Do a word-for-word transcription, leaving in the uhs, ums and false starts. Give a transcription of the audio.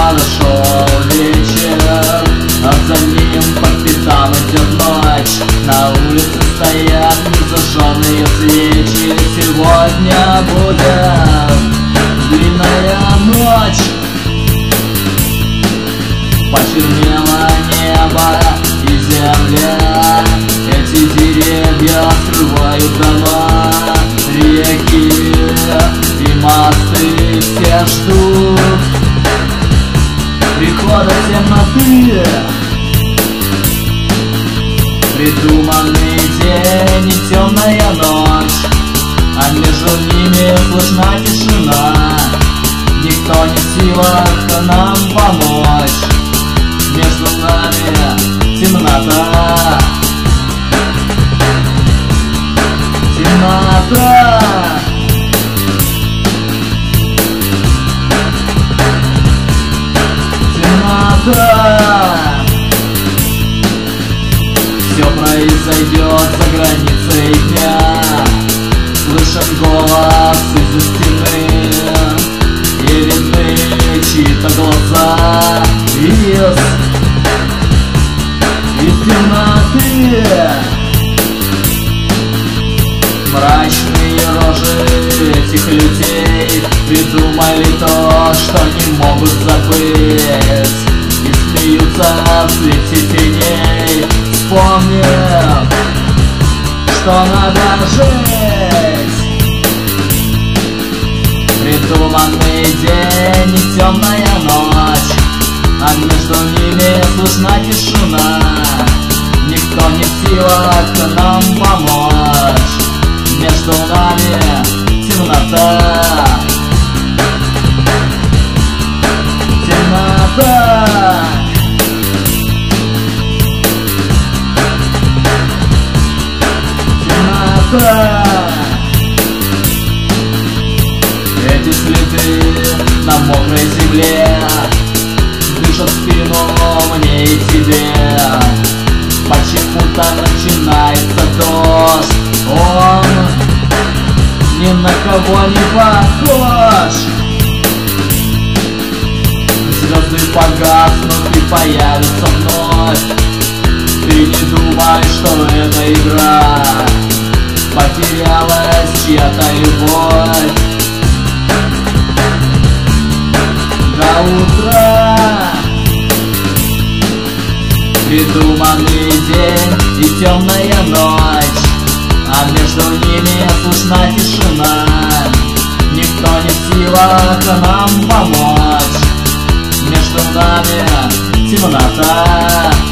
подошел вечер, а за ним по пятам идет ночь. На улице стоят незажженные свечи. Сегодня будет длинная ночь. Почернело небо и земля. Эти деревья скрывают дома, реки и мосты. Все ждут прихода темноты. Придуманный день и темная ночь, а между ними слышна тишина. Никто не в силах нам помочь. Между нами темнота. Темнота. Темнота. Все произойдет за границей дня. Слышен голос из-за стены, и видны чьи-то глаза из, из темноты. Мрачные рожи этих людей придумали то, что не могут забыть, и смеются в свете теней, вспомнив, что надо жить. Придуманный день и темная ночь, а между ними слышна тишина. Никто не в силах нам помочь. Между нами темнота. Темнота. Темнота. Эти следы на мокрой земле дышат в спину мне и тебе. Почему-то начинается дождь. Он ни на кого не похож. Звезды погаснут и появятся вновь. Ты не думай, что это игра. Потерялась чья-то любовь. До утра. Придуманный день и темная ночь, а между ними слышна тишина. Никто не в силах нам помочь. Между нами темнота.